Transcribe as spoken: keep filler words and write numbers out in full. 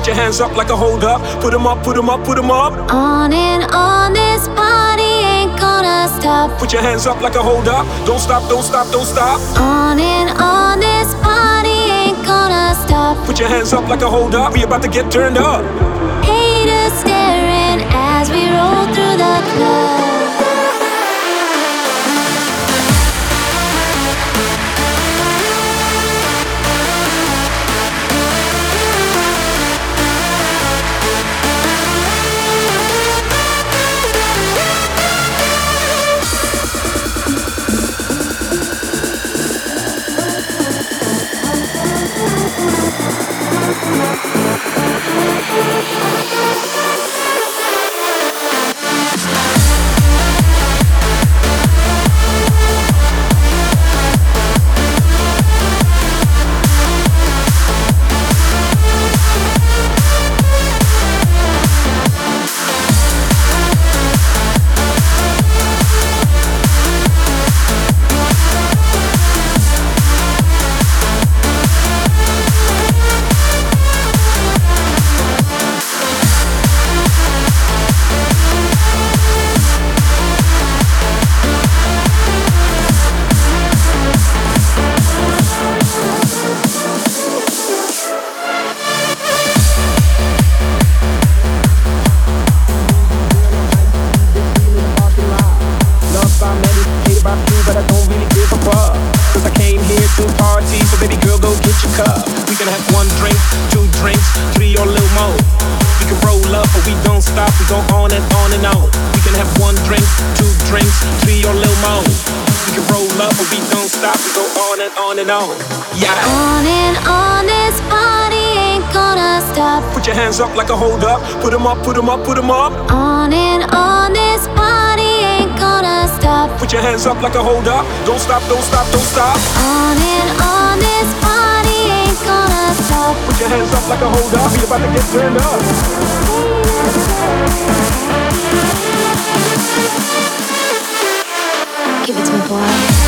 Put your hands up like a hold up. Put 'em up, put 'em up, put 'em up. On and on, this party ain't gonna stop. Put your hands up like a hold up. Don't stop, don't stop, don't stop. On and on, this party ain't gonna stop. Put your hands up like a hold up. We about to get turned up. Haters staring as we roll through the club. Put your hands up like a hold up. Put 'em up, put 'em up, put 'em up. On and on, this party ain't gonna stop. Put your hands up like a hold up. Don't stop, don't stop, don't stop. On and on, this party ain't gonna stop. Put your hands up like a hold up. We about to get turned up. Give it to me, boy.